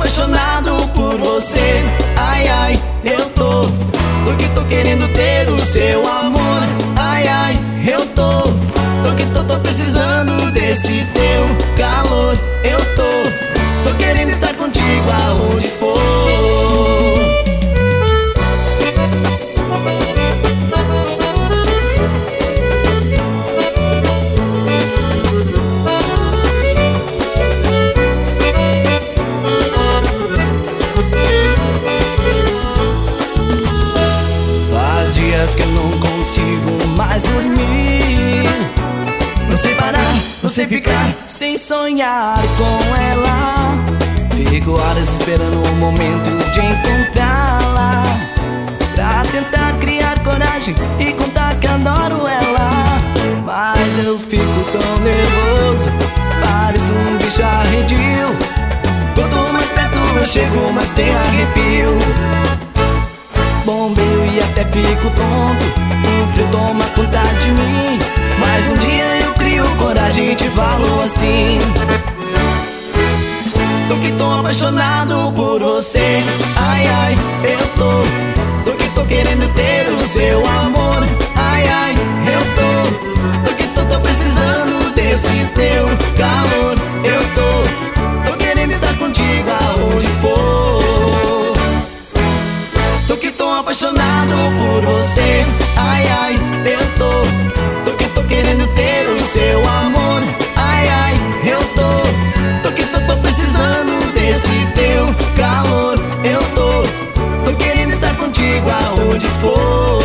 apaixonado por você. Ai, ai, eu tô querendo ter o seu amor. Ai, ai, eu tô precisando desse teu calor. Eu tô querendo estar contigo aonde for. Que eu não consigo mais dormir. Não sei parar, não sei ficar sem sonhar com ela. Fico horas esperando o momento de encontrá-la, pra tentar criar coragem e contar que adoro ela. Mas eu fico tão nervoso, pareço um bicho arredio. Quanto mais perto eu chego, mais tem arrepio. Bombeio e até fico tonto, o frio toma conta de mim. Mas um dia eu crio coragem e te falo assim: tô apaixonado por você. Ai, ai, eu tô querendo ter o seu amor. Ai, ai, eu tô precisando desse teu calor. Eu tô querendo estar contigo aonde for. Tô apaixonado por você. Ai, ai, eu tô querendo ter o seu amor. Ai, ai, eu tô precisando desse teu calor. Eu tô querendo estar contigo aonde for.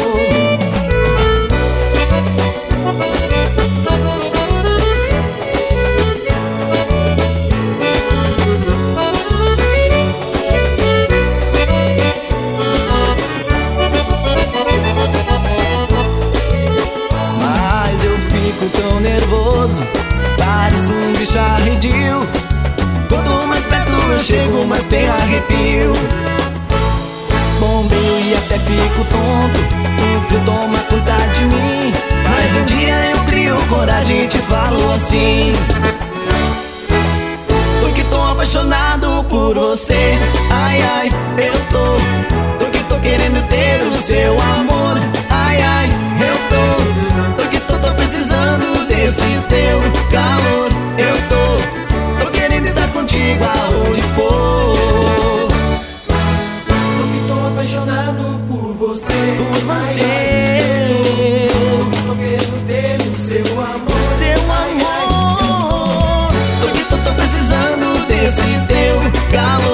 Tão nervoso, parece um bicho arredio. Quanto mais perto eu chego, mais tem arrepio. Bombeio e até fico tonto, o frio toma conta de mim. Mas um dia eu crio coragem e te falo assim: tô apaixonado por você. Ai, ai, eu tô querendo ter o seu amor. Ai, ai, eu tô precisando desse teu calor. Eu tô querendo estar contigo aonde for. Tô apaixonado por você. Por você. Tô querendo ter o seu amor. O seu amor. Tô precisando desse teu calor.